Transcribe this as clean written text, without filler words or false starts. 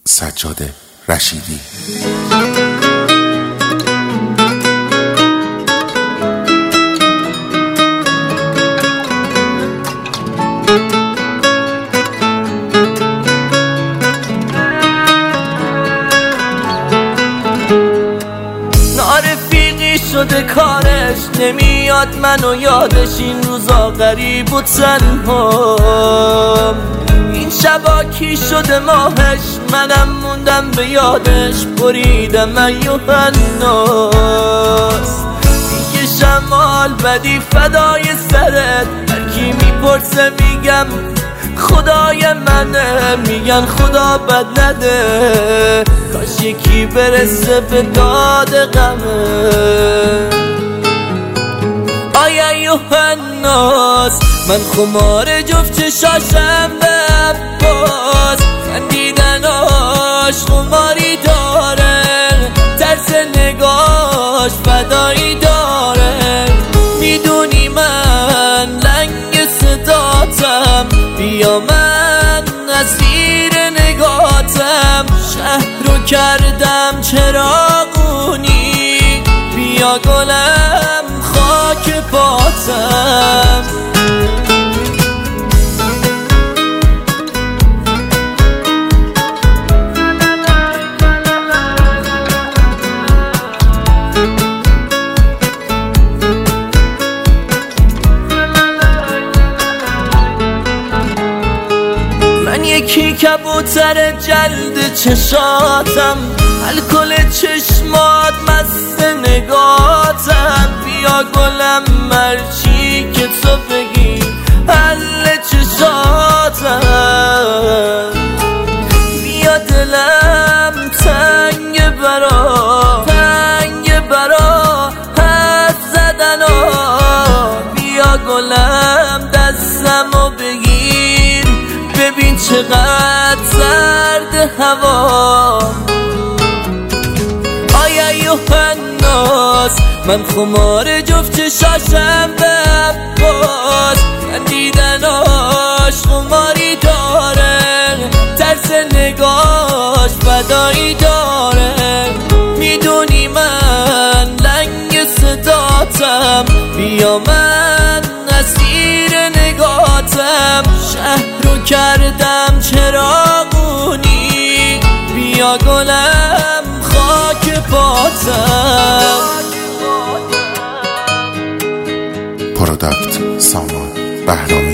سجاد رشیدی. نارفیقی شده کارش نمیاد منو یادش، این روزا غریب و تنها، این شبا کی شده ماهش منم موندم به یادش، بریدم من یوحناس. میگه شمال بدی فدای سرت، هرکی میپرسه میگم خدای منه، میگن خدا بد نده، کاش یکی برسه به داد غمه. آیا یوحناس من خمار جفت چشاشم به عباس، خندیدناش خماری داره، ترس نگاش فدایی داره، میدونی من لنگ صداتم، بیا من اسیر نگاتم، شهر رو کردم چراغونی، بیا گلم خاک پاتم. من یکی کبوتر جلد چشاتم، الکل چشمات مست نگاتم، بیا گلم مرچی که تو بگی حل چشاتم، بیا دلم تنگ برا حرف زدنا، بیا گلم دستمو بگیر ببین چقدر سرد هوا. آیا یوحناس من خمار جفت چشاشم به عباس، خندیدناش خماری داره، ترس نگاش فدایی داره، میدونی من لنگ صداتم، بیا من اسیر نگاتم، شهر رو کردم چراغونی، بیا گلم خاک پاتم. پروداکت سامان بهرام